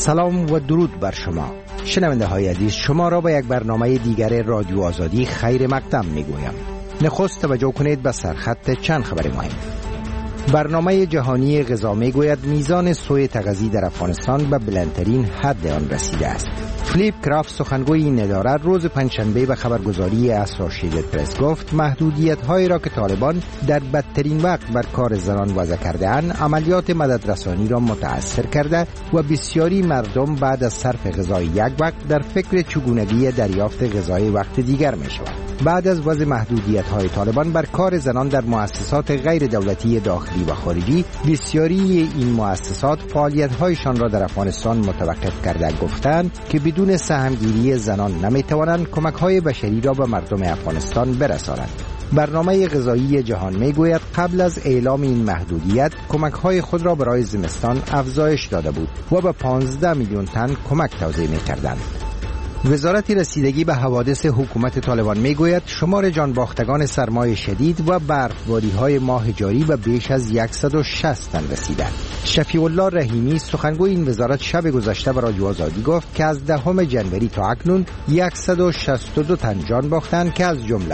سلام و درود بر شما شنونده های عزیز. شما را به یک برنامه دیگر رادیو آزادی خیر مقدم می گویم. نخست توجه کنید به سرخط چند خبر مهم. برنامه جهانی غذا می گوید میزان سوی تغذی در افغانستان به بلندترین حد آن رسیده است. فلیپ کرافت سخنگوی این اداره روز پنجشنبه به خبرگزاری اسوسییتد پرس گفت محدودیت‌هایی را که طالبان در بدترین وقت بر کار زنان وضع کرده‌اند عملیات مددرسانی را متأثر کرده و بسیاری مردم بعد از صرف غذای یک وقت در فکر چگونگی دریافت غذای وقت دیگر می‌شوند. بعد از وضع محدودیت‌های طالبان بر کار زنان در مؤسسات غیر دولتی داخلی و خارجی، بسیاری این مؤسسات فعالیت‌هایشان را در افغانستان متوقف کرده گفتند که بدون سهمگیری زنان نمی‌توانند کمک‌های بشری را به مردم افغانستان برسانند. برنامه غذایی جهان میگوید قبل از اعلام این محدودیت کمک‌های خود را برای زمستان افزایش داده بود و به 15 میلیون تن کمک توزیع می‌کردند. وزارت رسیدگی به حوادث حکومت طالبان میگوید شمار جانباختگان سرمای شدید و برفباری‌های ماه جاری به بیش از 160 تن رسیده. شفیع الله رحیمی سخنگوی این وزارت شب گذشته به رادیو آزادی گفت که از 10 جنوری تا اکنون 162 تن جان باختند که از جمله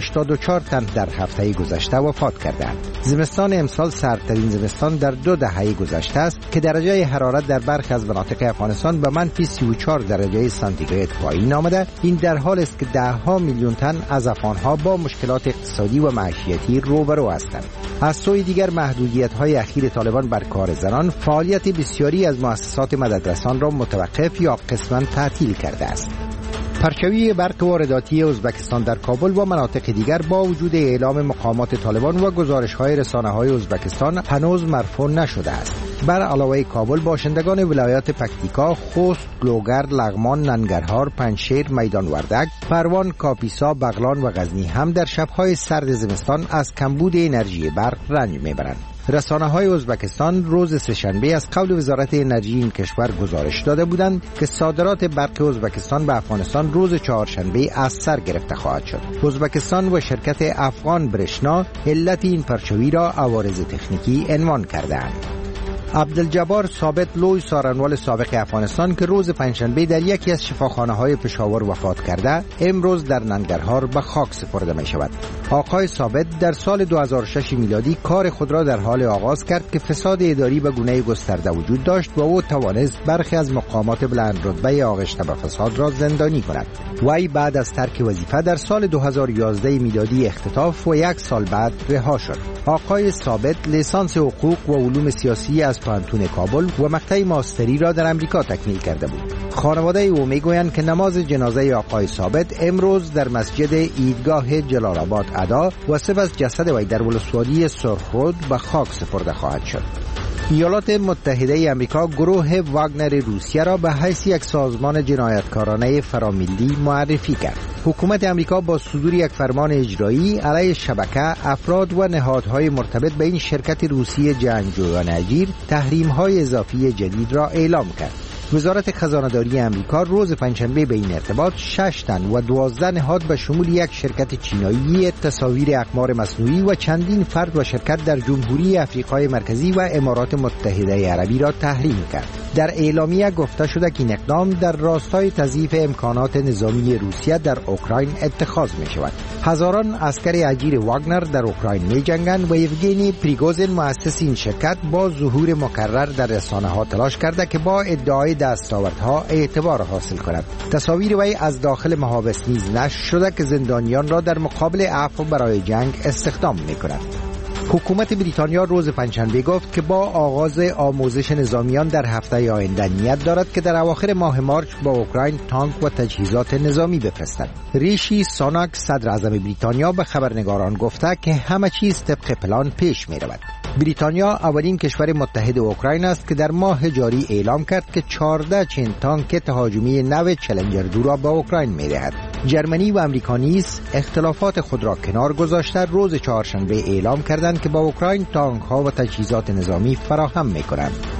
84 تن در هفته گذشته وفات کردند. زمستان امسال سردترین زمستان در 2 دهه گذشته است که درجه حرارت در برخی از مناطق افغانستان به منفی 34 درجه سانتیگراد پایین آمده. این در حال است که 10 میلیون تن از افغانها با مشکلات اقتصادی و معیشتی روبرو هستند. از سوی دیگر محدودیت‌های اخیر طالبان بر کار زنان فعالیت بسیاری از مؤسسات مددرسان را متوقف یا قسماً تعطیل کرده است. پرچاوی برق وارداتی ازبکستان در کابل و مناطق دیگر با وجود اعلام مقامات طالبان و گزارش‌های رسانه‌های ازبکستان هنوز مرفوع نشده است. بر علاوه کابل، باشندگان ولایات پکتیکا، خوست، گلوگرد، لغمان، ننگرهار، پنجشیر، میدان وردک، پروان، کاپیسا، بغلان و غزنی هم در شب‌های سرد زمستان از کمبود انرژی برق رنج می‌برند. رسانه‌های ازبکستان روز سه‌شنبه از قول وزارت انرژی این کشور گزارش داده بودند که صادرات برق ازبکستان به افغانستان روز چهارشنبه از سر گرفته خواهد شد. ازبکستان و شرکت افغان برشنا علت این پرچاوی را عوارض تکنیکی عنوان کرده‌اند. عبدالجبار ثابت لوی سارنوال سابق افغانستان که روز پنجشنبه در یکی از شفاخانه‌های پشاور وفات کرده، امروز در ننگرهار به خاک سپرده می شود. آقای ثابت در سال 2006 میلادی کار خود را در حال آغاز کرد که فساد اداری به گونه گسترده وجود داشت و او توانست برخی از مقامات بلند رتبه آغشته به فساد را زندانی کند. وی بعد از ترک وظیفه در سال 2011 میلادی اختطاف و 1 سال بعد رها شد. آقای ثابت لیسانس حقوق و علوم سیاسی از پانتون کابل و مقطع ماستری را در امریکا تکمیل کرده بود. خانواده او میگویند که نماز جنازه آقای ثابت امروز در مسجد عیدگاه جلال آباد ادا و سپس جسد وی در ولسوالی سرخرود به خاک سپرده خواهد شد. ایالات متحده امریکا گروه واگنر روسیه را به حیث یک سازمان جنایتکارانه فراملی معرفی کرد. حکومت امریکا با صدور یک فرمان اجرایی علیه شبکه، افراد و نهادهای مرتبط به این شرکت روسی جنگجویان اجیر تحریم‌های اضافی جدید را اعلام کرد. وزارت خزانه‌داری امریکا روز پنجشنبه به این ارتباط 6 تن و 12 نهاد به شمول یک شرکت چینایی تصاویر اقمار مصنوعی و چندین فرد و شرکت در جمهوری افریقای مرکزی و امارات متحده عربی را تحریم کرد. در اعلامیه گفته شده که این اقدام در راستای تضعیف امکانات نظامی روسیه در اوکراین اتخاذ می شود. هزاران عسکر اجیر واگنر در اوکراین می جنگند و یوگنی پریگوژین مؤسس این شرکت با ظهور مکرر در رسانه‌ها تلاش کرده که با ادعای دستاوردها اعتبار حاصل کند. تصاویر وی از داخل محابس نیز نشر شده که زندانیان را در مقابل عفو برای جنگ استخدام می کند. حکومت بریتانیا روز پنجشنبه گفت که با آغاز آموزش نظامیان در هفته آینده نیت دارد که در اواخر ماه مارچ با اوکراین تانک و تجهیزات نظامی بفرستد. ریشی سوناک صدر اعظم بریتانیا به خبرنگاران گفته که همه چیز طبق پلان پیش می رود. بریتانیا اولین کشور متحد اوکراین است که در ماه جاری اعلام کرد که 14 چین تانک تهاجمی نو چلنجر 2 را به اوکراین می دهد. جرمنی و امریکا نیز اختلافات خود را کنار گذاشته روز چهارشنبه اعلام کردند که با اوکراین تانک ها و تجهیزات نظامی فراهم می کنند.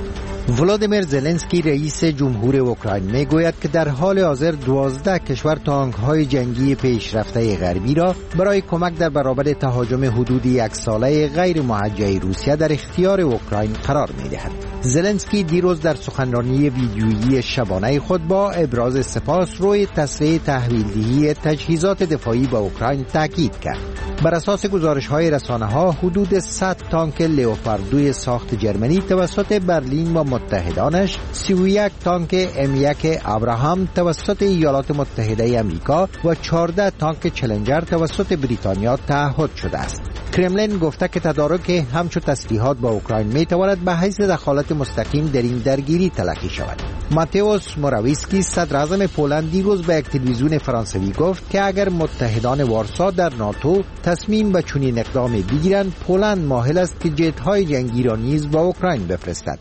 ولادیمیر زلنسکی رئیس جمهور اوکراین میگوید که در حال حاضر 12 کشور تانک‌های جنگی پیشرفته غربی را برای کمک در برابر تهاجم حدود یک ساله غیر موجه روسیه در اختیار اوکراین قرار می‌دهد. زلنسکی دیروز در سخنرانی ویدیویی شبانه خود با ابراز سپاس روی تسریع تحویل‌دهی تجهیزات دفاعی به اوکراین تاکید کرد. بر اساس گزارش‌های رسانه‌ها حدود 100 تانک لئوپارد 2 ساخت جرمنی توسط برلین و متحدانش، 31 تانک M1 ابراهام توسط ایالات متحده آمریکا و 14 تانک چلنجر توسط بریتانیا تعهد شده است. کرملین گفته که تدارک همچون تسلیحات با اوکراین میتواند به حیث دخالت مستقیم در این درگیری تلقی شود. ماتئوس موراویسکی صدر اعظم پولند دیروز به یک تلویزیون فرانسوی گفت که اگر متحدان وارسا در ناتو تصمیم به چنین اقدامی بگیرند، پولند مایل است که جت‌های جنگی را نیز به اوکراین بفرستد.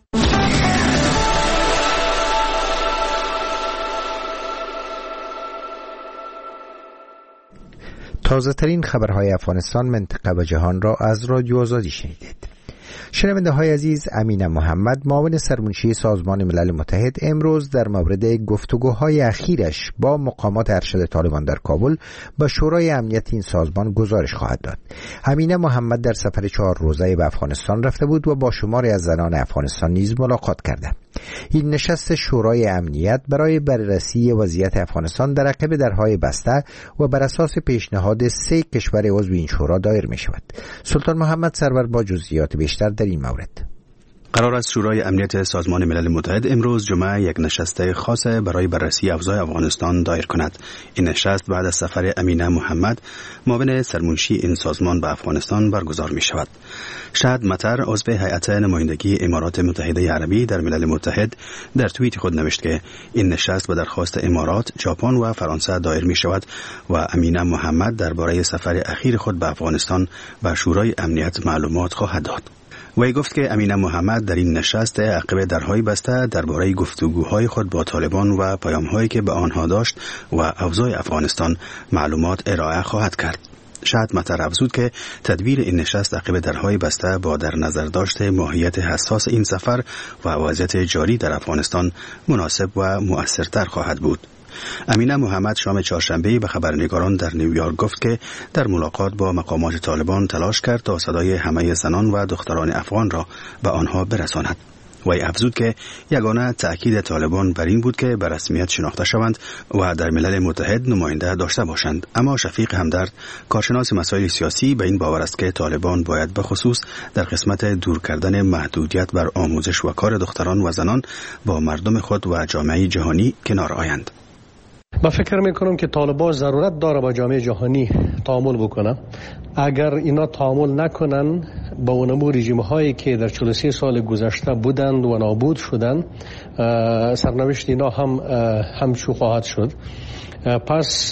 تازه ترین خبرهای افغانستان، منطقه و جهان را از رادیو آزادی شنیدید. شنونده های عزیز، امینه محمد معاون سرمنشی سازمان ملل متحد امروز در مورد گفتگوهای اخیرش با مقامات ارشد طالبان در کابل به شورای امنیت این سازمان گزارش خواهد داد. امینه محمد در سفر 4 روزه به افغانستان رفته بود و با شماری از زنان افغانستان نیز ملاقات کرده. این نشست شورای امنیت برای بررسی وضعیت افغانستان در عقب درهای بسته و بر اساس پیشنهاد 3 کشور عضو این شورا دایر می شود. سلطان محمد سرور با جزئیات بیشتر در این مورد. قرار است شورای امنیت سازمان ملل متحد امروز جمعه یک نشست خاص برای بررسی اوضاع افغانستان دایر کند. این نشست بعد از سفر امینه محمد معاون سرمنشی این سازمان به افغانستان برگزار می شود. شهد مطر عضو هیئت نمایندگی امارات متحده عربی در ملل متحد در توییت خود نوشت که این نشست به درخواست امارات، ژاپن و فرانسه دایر می شود و امینه محمد درباره سفر اخیر خود به افغانستان به شورای امنیت معلومات خواهد داد. وی گفت که امینه محمد در این نشست عقب درهای بسته درباره گفتگوهای خود با طالبان و پیام‌هایی که به آنها داشت و اوضاع افغانستان معلومات ارائه خواهد کرد. شهد مطر افزود که تدبیر این نشست عقب درهای بسته با در نظر داشته ماهیت حساس این سفر و وضعیت جاری در افغانستان مناسب و مؤثرتر خواهد بود. امینه محمد شام چهارشنبه به خبرنگاران در نیویورک گفت که در ملاقات با مقامات طالبان تلاش کرد تا صدای همه زنان و دختران افغان را به آنها برساند. وی افزود که یگانه تأکید طالبان بر این بود که به رسمیت شناخته شوند و در ملل متحد نماینده داشته باشند. اما شفیق همدرد، کارشناس مسائل سیاسی، به این باور است که طالبان باید به خصوص در قسمت دور کردن محدودیت بر آموزش و کار دختران و زنان با مردم خود و جامعه جهانی کنار آیند. من فکر میکنم که طالبان ضرورت داره با جامعه جهانی تعامل بکنه. اگر اینا تعامل نکنن با اونمو رژیم هایی که در 43 سال گذشته بودند و نابود شدند، سرنوشت اینا همچو خواهد شد. پس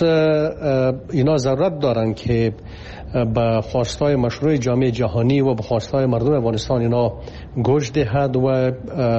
اینا ضرورت دارن که به خواستای مشروع جامعه جهانی و به خواستای مردم افغانستان اینا گوش دهد و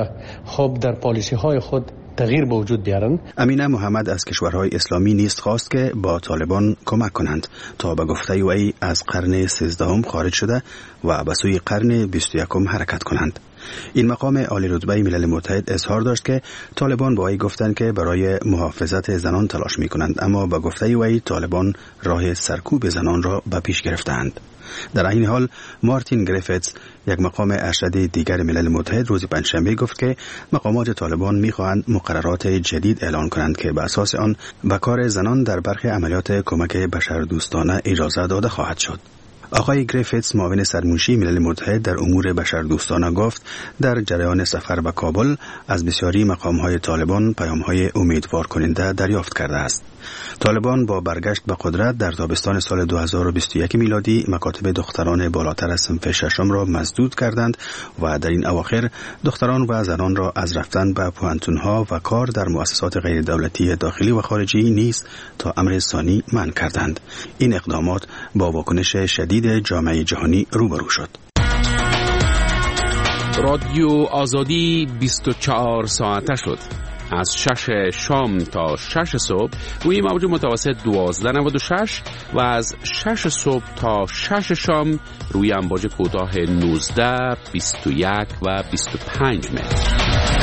خب در پالیسی های خود تغییر به وجود بیارن. امینه محمد از کشورهای اسلامی نیز خواست که با طالبان کمک کنند تا به گفته وی از قرن 13 خارج شده و به سوی قرن 21 حرکت کنند. این مقام عالی رتبه ملل متحد اظهار داشت که طالبان با وی گفتند که برای محافظت زنان تلاش می کنند، اما به گفته وی طالبان راه سرکوب زنان را به پیش گرفتند. در این حال مارتین گریفتس، یک مقام ارشد دیگر ملل متحد، روز پنجشنبه گفت که مقامات طالبان می‌خواهند مقررات جدید اعلان کنند که به اساس آن به کار زنان در برخی عملیات کمک بشردوستانه اجازه داده خواهد شد. آقای گریفتس، معاون سرمنشی ملل متحد در امور بشردوستانه، گفت در جریان سفر به کابل از بسیاری مقام‌های طالبان پیام‌های امیدوار کننده دریافت کرده است. طالبان با برگشت به قدرت در تابستان سال 2021 میلادی مکاتب دختران بالاتر از صنف ششم را مسدود کردند و در این اواخر دختران و زنان را از رفتن به پوهنتون‌ها و کار در مؤسسات غیر دولتی داخلی و خارجی نیز تا امر ثانی منع کردند. این اقدامات با واکنش شدید جامعه جهانی روبرو شد. رادیو آزادی 24 ساعته شد. از 6 شام تا 6 صبح روی موج متوسط 1296 و از 6 صبح تا 6 شام روی امواج کوتاه 19، 21 و 25 متر.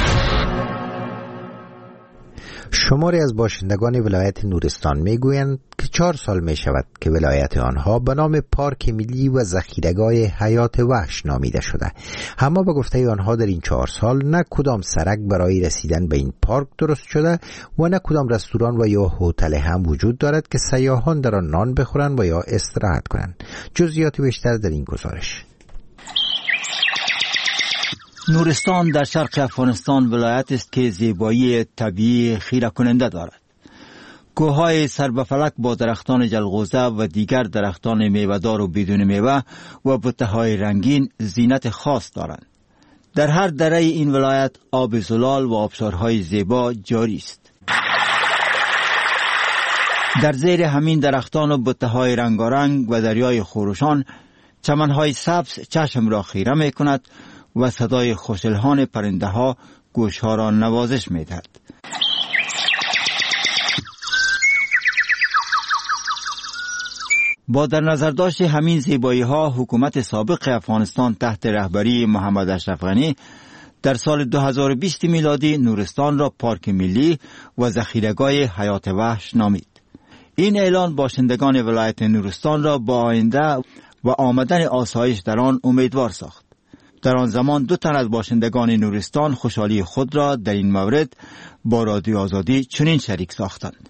شماری از باشندگان ولایت نورستان میگویند که 4 سال می شود که ولایت آنها به نام پارک ملی و ذخیره‌گاه حیات وحش نامیده شده. اما به گفته آنها در این 4 سال نه کدام سرک برای رسیدن به این پارک درست شده و نه کدام رستوران و یا هتل هم وجود دارد که سیاحان در آن نان بخورند و یا استراحت کنند. جزئیات بیشتر در این گزارش. نورستان در شرق افغانستان ولایت است که زیبایی طبیعی خیره کننده دارد. کوههای سر به فلک با درختان جلغوزه و دیگر درختان میوه‌دار و بدون میوه و بوته‌های رنگین زینت خاص دارند. در هر دره این ولایت آب زلال و آبشارهای زیبا جاری است. در زیر همین درختان و بوته‌های رنگارنگ و دریای خروشان چمن‌های سبز چشم را خیره می‌کند و صدای خوش‌الحان پرنده ها گوش ها را نوازش می دهد. با در نظر داشت همین زیبایی ها حکومت سابق افغانستان تحت رهبری محمد اشرف غنی در سال 2020 میلادی نورستان را پارک ملی و ذخیره‌گاه حیات وحش نامید. این اعلان باشندگان ولایت نورستان را با آینده و آمدن آسایش در آن امیدوار ساخت. در آن زمان 2 تن از باشندگان نورستان خوشحالی خود را در این مورد با رادیو آزادی چنین شریک ساختند.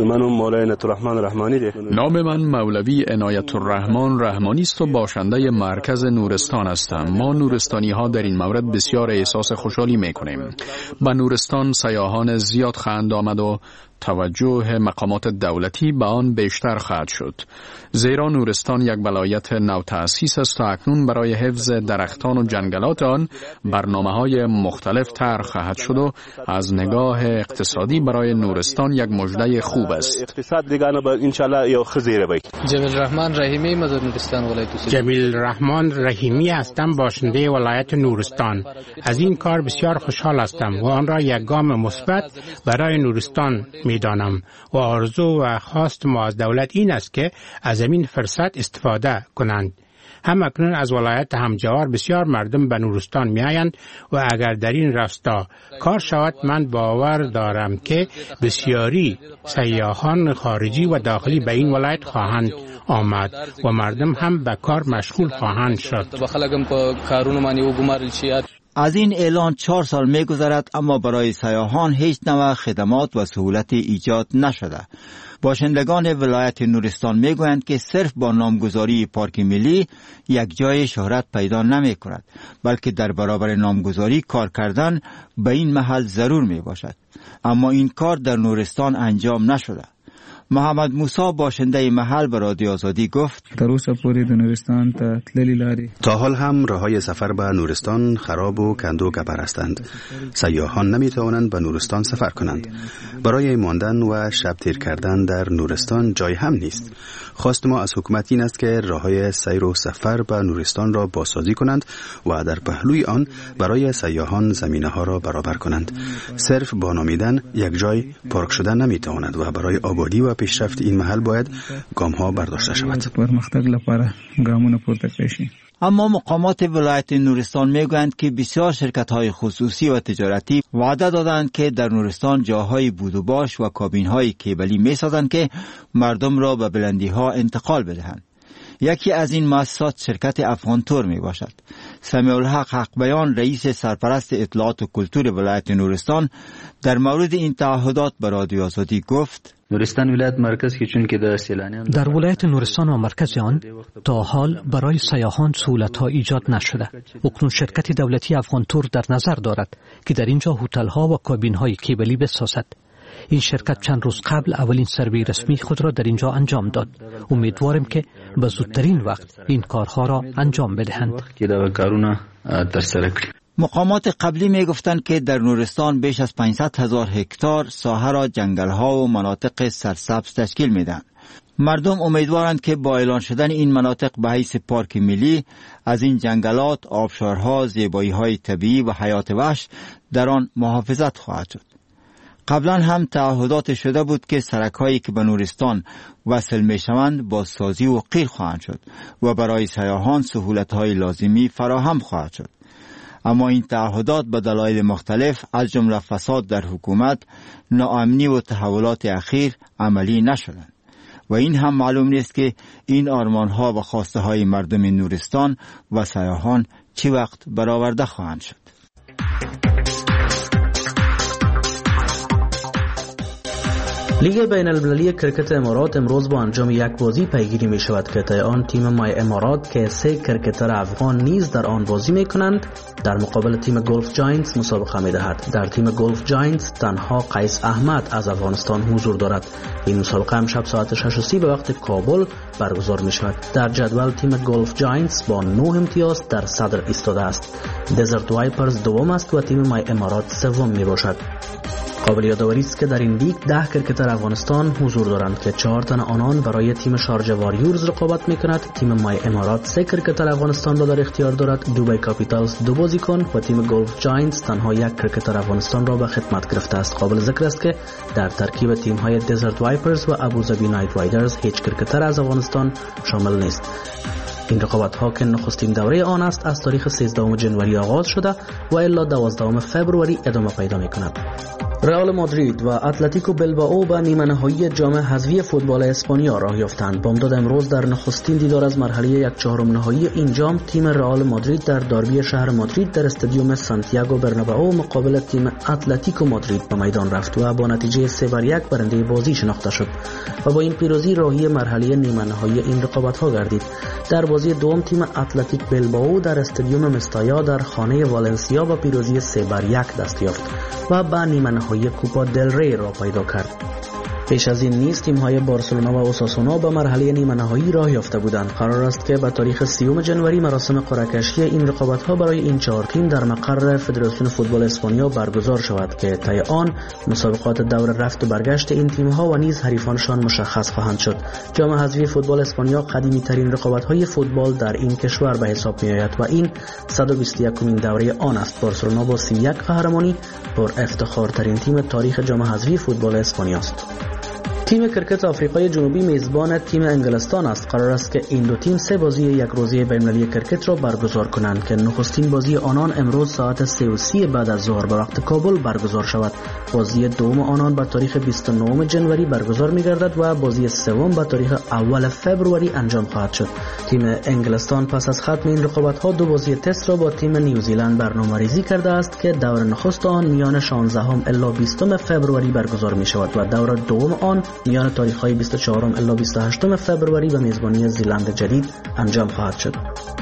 نام من مولوی عنایت الرحمن رحمانی است و باشنده مرکز نورستان هستم. ما نورستانی ها در این مورد بسیار احساس خوشحالی می کنیم. به نورستان سیاحان زیاد خواهند آمد و توجه مقامات دولتی به آن بیشتر خواهد شد. زیرا نورستان یک ولایت نوتأسیس است و اکنون برای حفظ درختان و جنگلات آن برنامه‌های مختلف طرح خواهد شد و از نگاه اقتصادی برای نورستان یک مژده خوب است. جمیل رحمان رحیمی هستم، باشنده ولایت نورستان. از این کار بسیار خوشحال هستم و آن را یک گام مثبت برای نورستان میدانم و آرزو و خواست ما از دولت این است که از این فرصت استفاده کنند. هم اکنون از ولایت همجوار بسیار مردم به نورستان می آیند و اگر در این راستا کار شود من باور دارم که بسیاری سیاحان خارجی و داخلی به این ولایت خواهند آمد و مردم هم به کار مشغول خواهند شد. از این اعلان 4 سال می گذرد اما برای سیاحان هیچ نوع خدمات و سهولت ایجاد نشده. باشندگان ولایت نورستان می گویند که صرف با نامگذاری پارک ملی یک جای شهرت پیدا نمی کند، بلکه در برابر نامگذاری کار کردن به این محل ضرور می باشد. اما این کار در نورستان انجام نشده. محمد موسی باشنده محل به رادیو آزادی گفت تا حال هم راههای سفر به نورستان خراب و کندو کپر هستند. سیاحان نمی توانند به نورستان سفر کنند. برای ماندن و شب تیر کردن در نورستان جای هم نیست. خواست ما از حکومت این است که راههای سیر و سفر به نورستان را بازسازی کنند و در پهلوی آن برای سیاحان زمینه ها را برابر کنند. صرف با نامیدن یک جای پارک شدن نمی تواند و برای آبادی و پیشرفت این محل باید گام ها برداشته شود. اما مقامات ولایت نورستان میگویند که بسیار شرکت‌های خصوصی و تجارتی وعده دادند که در نورستان جاهای بود و باش و کابین‌های کیبلی می‌سازند که مردم را به بلندی‌ها انتقال بدهند. یکی از این مؤسسات شرکت افغانتور می باشد. سمیع الحق حق بیان رئیس سرپرست اطلاعات و کلتور ولایت نورستان در مورد این تعهدات به رادیو آزادی گفت: نورستان ولایت مرکز که چون که در ولایت نورستان و مرکز آن تا حال برای سیاحان سهولت‌ها ایجاد نشده. اکنون شرکت دولتی افغانتور در نظر دارد که در اینجا هتل‌ها و کابین‌های کیبلی بسازد. این شرکت چند روز قبل اولین سروی رسمی خود را در اینجا انجام داد. امیدوارم که به زودترین وقت این کارها را انجام بدهند. مقامات قبلی می گفتند که در نورستان بیش از 500,000 هکتار ساحه را جنگل‌ها و مناطق سرسبز تشکیل میدن. مردم امیدوارند که با اعلان شدن این مناطق به حیث پارک ملی از این جنگلات، آبشارها، زیبایی‌های طبیعی و حیات وحش در آن محافظت خواهد شد. قبلا هم تعهدات شده بود که سرک‌هایی که به نورستان وصل می‌شوند بازسازی و قیر خواهند شد و برای سیاحان سهولت‌های لازمی فراهم خواهد شد. اما این تعهدات به دلایل مختلف از جمله فساد در حکومت، ناامنی و تحولات اخیر عملی نشدند. و این هم معلوم نیست که این آرمان‌ها و خواسته‌های مردم نورستان و سیاحان چه وقت برآورده خواهند شد. لیگ بین المللی کرکت امارات امروز با انجام یک بازی پیگیری می شود که طی آن تیم مای امارات که 3 کرکتر افغان نیز در آن بازی می کنند در مقابل تیم گلف جاینتس مسابقه می دهد. در تیم گلف جاینتس تنها قیس احمد از افغانستان حضور دارد. این مسابقه امشب ساعت 6:30 به وقت کابل برگزار می شود. در جدول تیم گلف جاینتس با 9 امتیاز در صدر ایستاده است. دزرت وایپرز دوم است و تیم مای امارات سوم می باشد. قابل یادآوری است که در این لیگ 10 کرکتر افغانستان حضور دارند که 4 تن آنان برای تیم شارجه واریورز رقابت می‌کند. تیم مای امارات 3 کرکتر افغانستان را در اختیار دارد. دوبی کاپیتالز 2 بازیکن و تیم گلف جاینتس تنها 1 کرکتر افغانستان را به خدمت گرفته است. قابل ذکر است که در ترکیب تیم‌های دزرت وایپرز و ابوظبی نایت رایدرز هیچ کرکتر از افغانستان شامل نیست. این رقابت‌ها که نخستین دوره آن است از تاریخ 13 جنوری آغاز شده و الی 12 فوریه ادامه پیدا می‌کند. رئال مادرید و اتلتیکو بلبائو به نیمه نهایی جام حذفی فوتبال اسپانیا راه یافتند. بامداد امروز در نخستین دیدار از مرحله 1/4 نهایی این جام تیم رئال مادرید در داربی شهر مادرید در استادیوم سانتیاگو برنابئو مقابل تیم اتلتیکو مادرید به میدان رفت و با نتیجه 3-1 برنده بازی شناخته شد و با این پیروزی راهی مرحله نیمه نهایی این رقابت‌ها گردید. در بازی دوم تیم اتلتیک بلبائو در استادیوم مستایا در خانه والنسیا با پیروزی 3-1 دست یافت و به نیمه نهایی کوپا دل ری را پیدا کرد. پیش از این نیز تیم‌های بارسلونا و اوساسونا به مرحله نیمه نهایی راه یافته بودند. قرار است که به تاریخ 30 جنوری مراسم قرعه کشی این رقابت‌ها برای این 4 تیم در مقر فدراسیون فوتبال اسپانیا برگزار شود که طی آن مسابقات دور رفت و برگشت این تیم‌ها و نیز حریفانشان مشخص خواهند شد. جام حذفی فوتبال اسپانیا قدیمی‌ترین رقابت‌های فوتبال در این کشور به حساب می‌آید و این 121مین دوره آن است. بارسلونا با 31 قهرمانی پر افتخارترین تیم تاریخ جام حذفی فوتبال اسپانیا است. تیم کرکت آفریقای جنوبی میزبان تیم انگلستان است. قرار است که این دو تیم 3 بازی یک روزه بین‌المللی کرکت را برگزار کنند که نخستین بازی آنان امروز ساعت 3:30 بعد از ظهر به وقت کابل برگزار شود. بازی دوم آنان به تاریخ 29 جنوری برگزار می‌گردد و بازی سوم به تاریخ اول فوریه انجام خواهد شد. تیم انگلستان پس از ختم این رقابت‌ها 2 بازی تست را با تیم نیوزیلند برنامه‌ریزی کرده است که دور نخست آن میان 16 الی 20 فوریه برگزار می‌شود و دور دوم آن میان تاریخ‌های 24 الی 28 فوریه به میزبانی زیلند جدید انجام خواهد شد.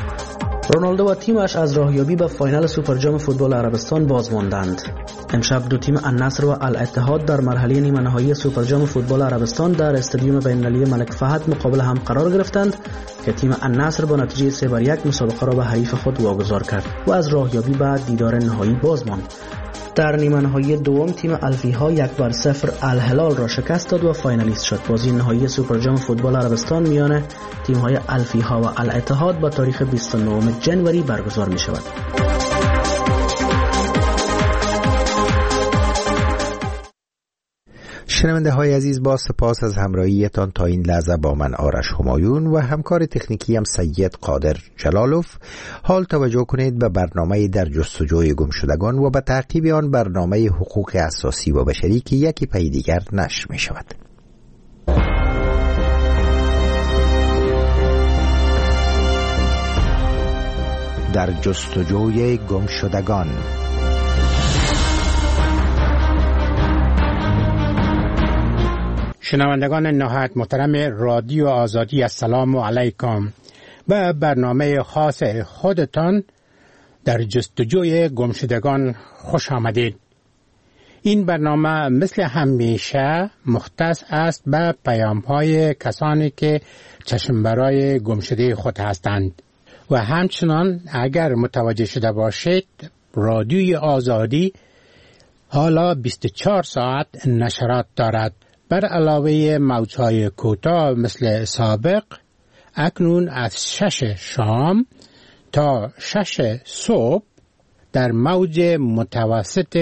رونالدو و تیمش از راهیابی به فاینال سوپر جام فوتبال عربستان باز ماندند. امشب دو تیم النصر و الاتحاد در مرحله نیمه نهایی سوپر جام فوتبال عربستان در استادیوم بین‌المللی ملک فهد مقابل هم قرار گرفتند که تیم النصر با نتیجه 3-1 مسابقه را به حریف خود واگذار کرد و از راهیابی به دیدار نهایی باز ماند. در نیمه نهایی دوم تیم الفیها 1-0 الهلال را شکست داد و فاینالیست شد. بازی نهایی سوپر جام فوتبال عربستان میان تیم‌های الفیها و الاتحاد با تاریخ 29 جنوری برگزار می شود. شنونده های عزیز، با سپاس از همراهیتان تا این لحظه با من آرش همایون و همکار تکنیکی هم سید قادر جلالوف. حال توجه کنید به برنامه در جستجوی گمشدگان و به تعقیب آن برنامه حقوق اساسی و بشری که یکی پی دیگر نشر می شود. در جستجوی گمشدگان. شنوندگان نهایت محترم رادیو آزادی، السلام علیکم. به برنامه خاص خودتان در جستجوی گمشدگان خوش آمدید. این برنامه مثل همیشه مختص است به پیام‌های کسانی که چشم برای گمشده خود هستند و همچنان اگر متوجه شده باشید رادیوی آزادی حالا 24 ساعت نشرات دارد. بر علاوه موج‌های کوتاه مثل سابق، اکنون از 6 شام تا 6 صبح در موج متوسط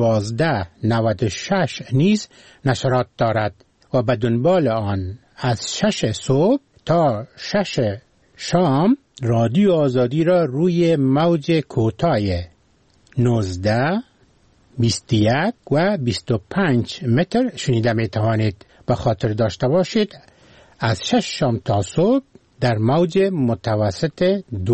1296 نیز نشرات دارد و به دنبال آن از 6 صبح تا 6 شام رادیو آزادی را روی موج کوتاه 19 21 و 25 متر شنیده می توانید. به خاطر داشته باشید از 6 شام تا صبح در موج متوسط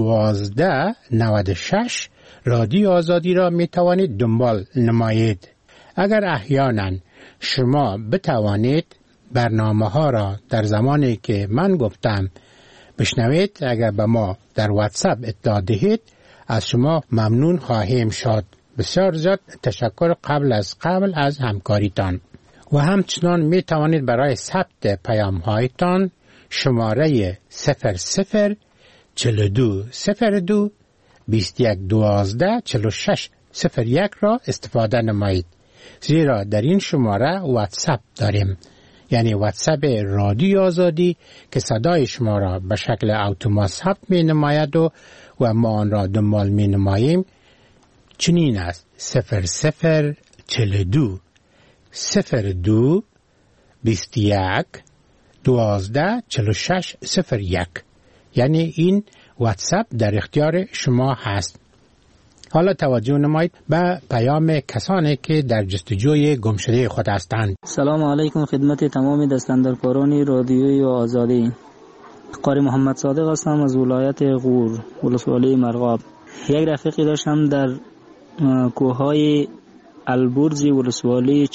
1296 رادیو آزادی را می توانید دنبال نمایید. اگر احیانا شما بتوانید برنامه ها را در زمانی که من گفتم بشنوید، اگر به ما در واتساپ اطلاع دهید از شما ممنون خواهیم شد. بسیار زیاد تشکر قبل از همکاریتان. و همچنان می توانید برای ثبت پیام هایتان شماره 00 42 02 21 12 46 01 را استفاده نمایید، زیرا در این شماره واتساپ داریم، یعنی واتساپ رادیو آزادی که صدای شما را به شکل اتومات ثبت می نماید و ما آن را دنبال می نماییم. چنین است: 00 42 02 21 12 46 01. یعنی این واتساپ در اختیار شما هست. حالا توجه نمایید به پیام کسانی که در جستجوی گمشده خود هستند. سلام علیکم خدمت تمام دستاندرکاران رادیوی آزادی. قاری محمد صادق هستم از ولایت غور، ولسوالی مرغاب. یک رفیقی داشتم در کوههای البرز ولسوالی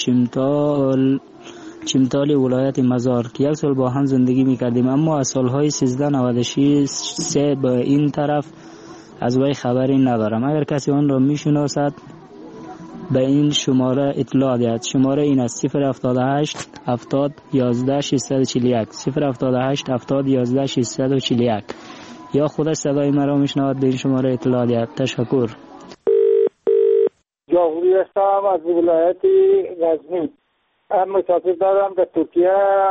چمتال ولایت مزار که 1 سال با هم زندگی می‌کردیم، اما از سالهای 1396 به این طرف از وی خبری ندارم. اگر کسی آن را می‌شناسد به این شماره اطلاع دهد. شماره این است: 078 70 11 641 078 70 11 641. یا خودش صدای مرا میشنود به این شماره اطلاع دهد. تشکر. جاوری هستم از ولایت غزنی. مسافر دارم در ترکیه.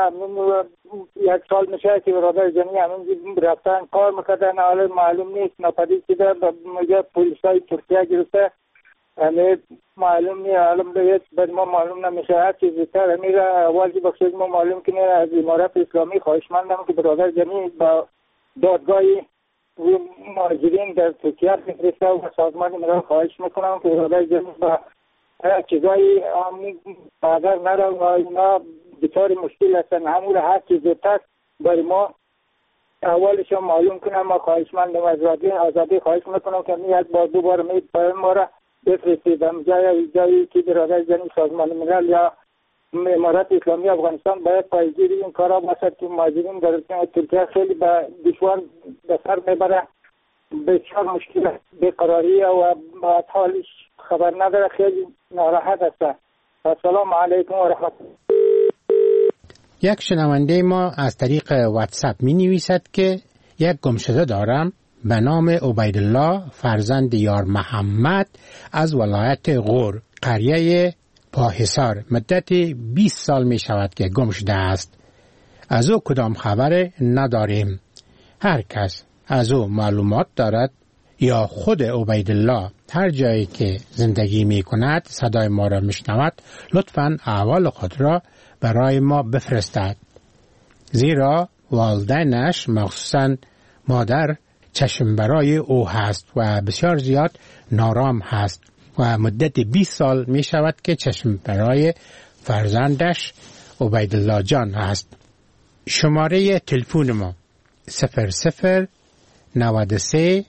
1 سال میشه که برادر جنی همون رفتن کار میکردن، حالا معلوم نیست ناپدید شده. میگه پلیسای ترکیه گرفته، همه معلوم نیست، حالا بر ما معلوم نمیشه. هر چیز زودتر میره اول بخشید ما معلوم کنه. از امارت اسلامی خواهشمندم که برادر جنی با دادگاهی مهاجرین در ترکیه بفرسته و سازمان ملل خواهش میکنم که برادر جنی با چیزایی بادر نره و اینا بطور مشکل هستن. همون هر چیز زودتر برای ما اولش معلوم کنم. ما خواهشمندم از رادیو آزادی خواهش میکنم که یک بار دو بار ما را بفرستید جایی که برادر جنی سازمان ملل یا امارت اسلامی افغانستان باید پایگیری این کارا باشد که مهاجرین در ترکیه خیلی به دشوار به سر میبره، بسیار مشکل بیقراری و بعد حالش خبر نداره، خیلی ناراحت است. السلام علیکم و رحمت الله. یک شنونده ما از طریق واتساپ می نویسد که یک گمشده دارم به نام عبیدالله فرزند یار محمد از ولایت غور، قریه پاحصار. مدت 20 سال می شود که گم شده است. از او کدام خبر نداریم. هر کس از او معلومات دارد یا خود عبیدالله هر جایی که زندگی می کند صدای ما را می شنود، لطفاً احوال خود را برای ما بفرستد، زیرا والدینش مخصوصاً مادر چشم برای او هست و بسیار زیاد نارام هست و مدت 20 سال می شود که چشم برای فرزندش عبیدالله جان هست. شماره تلفن ما 00 93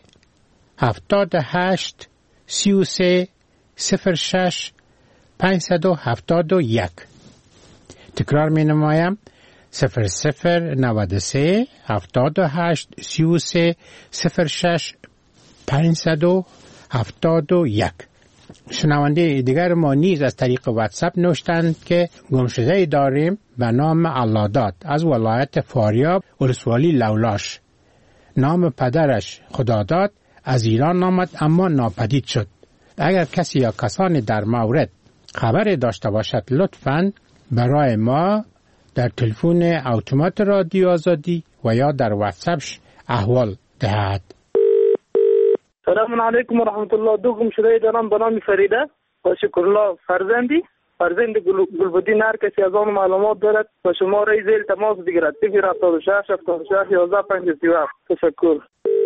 78 33 06 571. تکرار می نمایم: 00 93 78 33 06 571. شنونده دیگر ما نیز از طریق واتساپ نوشتند که گمشده داریم به نام علادات از ولایت فاریاب، ولسوالی لولاش. نام پدرش خداداد از ایران آمد اما ناپدید شد. اگر کسی یا کسانی در مورد خبر داشته باشد لطفاً برای ما در تلفن اتومات رادیو آزادی و یا در واتساپ احوال دهد. سلام علیکم و رحمت الله. دو گمشده دارم به نام فریده و شکرالله فرزند گلبدین. هر کسی از آن معلومات دارد و شماره زیر تماس بگیرد 076 76 11 57. تشکر.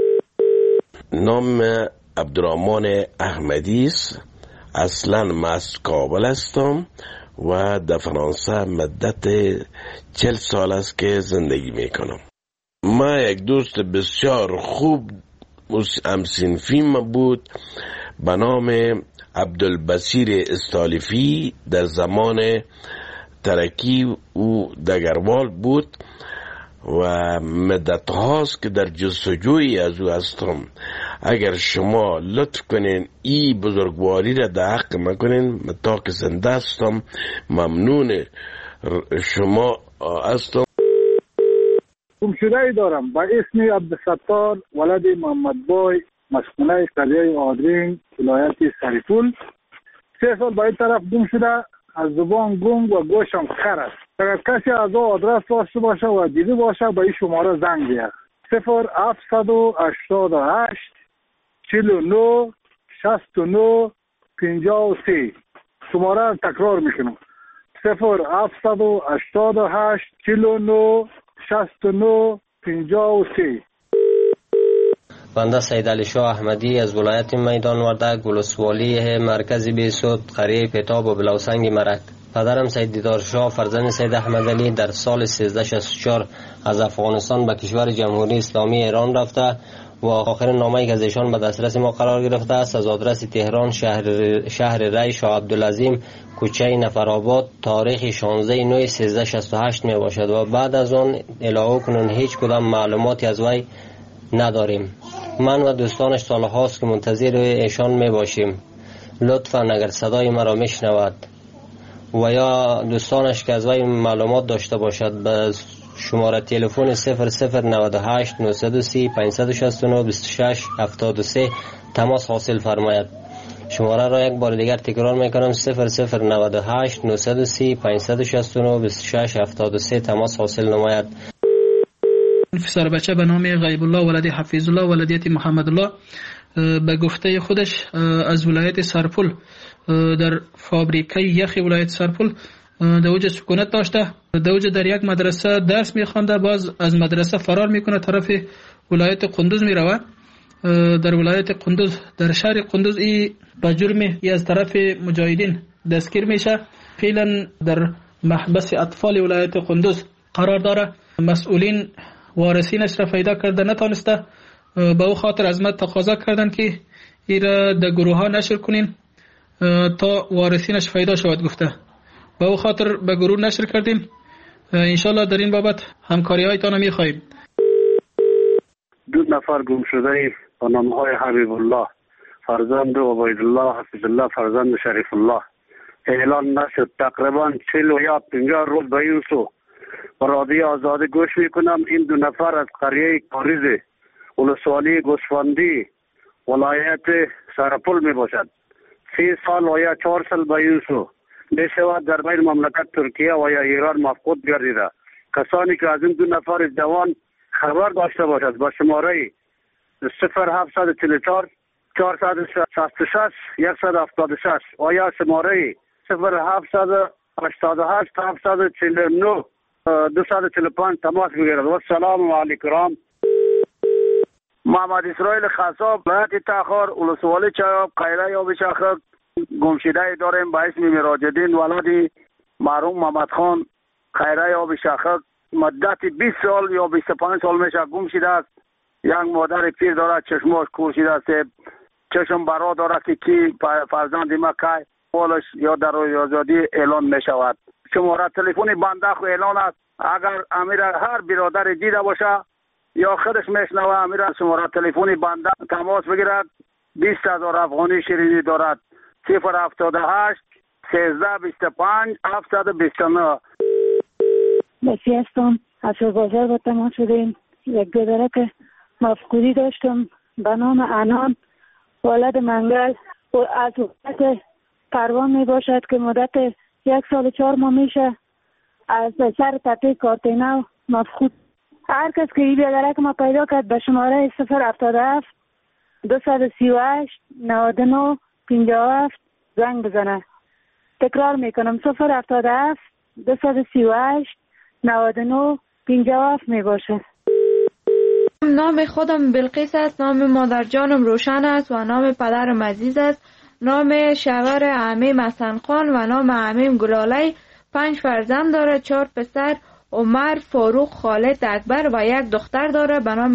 نام عبدالرحمن احمدی است. اصلا من از کابل هستم و در فرانسه مدت 40 سال است که زندگی میکنم. من یک دوست بسیار خوب همسنفیم بود به نام عبدالبصیر استالیفی. در زمان ترکی او دگروال بود و مدت هاست که در جستجوی از او هستم. اگر شما لطف کنین این بزرگواری را در حق مکنین، من تا که زنده هستم ممنون شما هستم. گمشده دارم با اسم عبدالستار ولد محمد بای، مسکونه قریه آدرین، ولایت سریپول. 3 سال با این طرف گم شده. از زبان گم و گوشم خر است. اگر کسی از آدرس داشته باشه و دیده باشه با این شماره زنگ بیاد. 0788 49 69 53. شماره را تکرار میکنم. 0788 49 69 53. بنده سید علی شاه احمدی از ولایت میدان وردک، ولسوالی مرکز بیسود، قریه پتاب و بلوسنگ مرک. پدرم سید دیدار شاه فرزند سید احمد علی در سال 1364 از افغانستان به کشور جمهوری اسلامی ایران رفته و آخرین نامه‌ای که از ایشان به دسترس ما قرار گرفته است از آدرس تهران شهر ری شاه عبدالعظیم کوچه نفرآباد تاریخ 16/9/1368 می باشد و بعد از آن الهو کنون هیچ کدام معلوماتی از وی نداریم. من و دوستانش سالهاست که منتظر ایشان می باشیم. لطفاً اگر صدای مرا میشنود و یا دوستانش که از وی معلومات داشته باشد به شماره تلفن 0098 930 569 26 73 تماس حاصل فرماید. شماره را یک بار دیگر تکرار میکنم 0098 930 569 26 73 تماس حاصل نماید. پسر بچه به نام غیب الله ولد حفیظ الله ولدیت محمد الله به گفته خودش از ولایت سرپل در فابریکه یخ ولایت سرپل در اوج سکونت داشته. در اوج در یک مدرسه درس میخوانده، باز از مدرسه فرار میکنه طرف ولایت قندوز میروه. در ولایت قندوز در شهر قندوز ای به جرم از طرف مجاهدین دستگیر میشه. فعلا در محبس اطفال ولایت قندوز قرار داره. مسئولین وارثینش را پیدا کرده نتانسته، به او خاطر از ما تقاضا کردن که این را در گروه ها نشر کنین تا وارثینش پیدا شود گفته. به او خاطر به گروه نشر کردیم. انشالله در این بابت همکاری هایتان میخواهیم. 2 نفر گم شده با نام های حبیب الله فرزند عبید الله حفیظ الله فرزند شریف الله اعلان نشد. تقریبا 40 یا 50 روز به این سو و رادیو آزادی گوش میکنم. این 2 نفر از قریه کاریز ولسوالی گوسفندی ولایت سرپل می باشد. 3 سال و یا 4 سال به این سو میشود در بین مملکت ترکیه و یا ایران مفقود گردیده. کسانی که از این 2 نفر جوان خبر داشته باشد با شماره 0744 466 176 و یا شماره 0788 749 245 تماس بگیرد. و السلام علیکم. محمد اسرائیل خصاب ولایت تاخر ولسوالی چایاب قیره یا بشاخر گمشده داریم با اسم مراجدین ولدی مرحوم محمد خان قیره یا بشاخر مدت 20 سال یا 25 سال میشه گم شده است. یک مادر پیر دارد چشماش کورشیده است، چشم برا دارد که کی فرزند ما که پولش یا در آزادی اعلان می شود. شماره تلفن بنده خو اعلان است. اگر امیر هر برادر دیده باشه یا خودش میشنوه امیر شماره تلفن بنده تماس بگیرد. 20,000 افغانی شیرینی دارد. 078 13 25 729. بسی هستم. از بازار با تماس شدیم. یک دادره که مفقودی داشتم به نام انان ولد منگل و از وقت پروان می باشد که مدت 1 سال و 4 ماه میشه از سر تپه کارتینو مفقود. هر کس که این بیادره که ما پیدا کرد به شماره 077 238 99 57 زنگ بزنه. تکرار میکنم 077 238 99 57 می باشه. نام خودم بلقیس است، نام مادر جانم روشن است و نام پدرم عزیز است. نام شوهر عمیم حسن خان و نام عمیم گلاله. 5 فرزند داره، 4 پسر، عمر، فاروق، خالد، اکبر و 1 دختر داره به نام